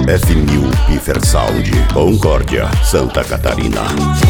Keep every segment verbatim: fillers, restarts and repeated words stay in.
F mil Piffer Sound, Concórdia, Santa Catarina.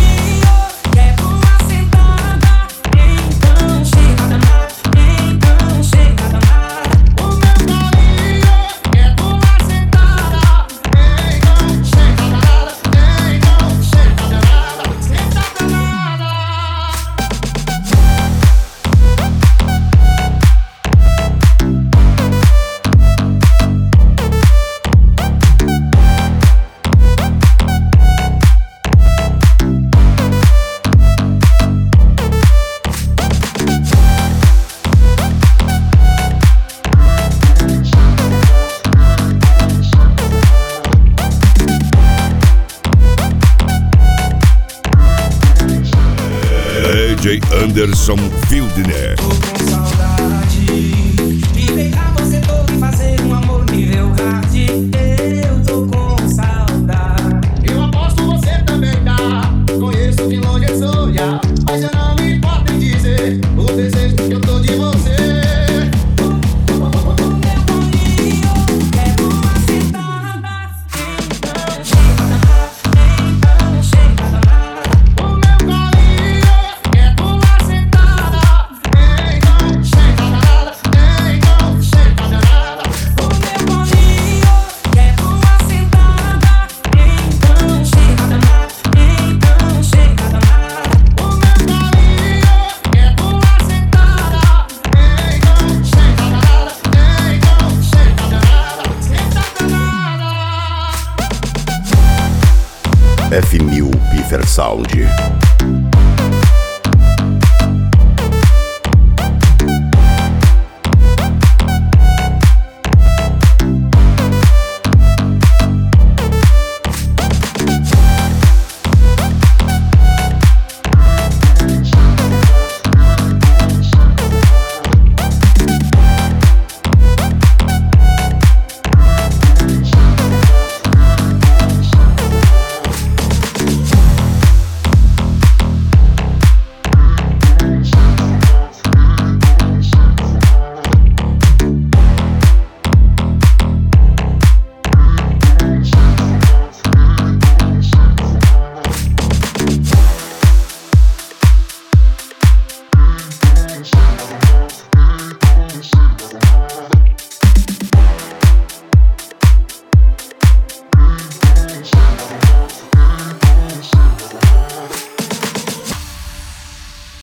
D J Anderson Fildner. Tô com saudade de pegar você todo e fazer um amor nível hard. Eu tô com saudade. Eu aposto você também tá. Conheço de longe esse olhar, mas eu não me importo em dizer o desejo que eu tô de você. F mil Piffer Sound.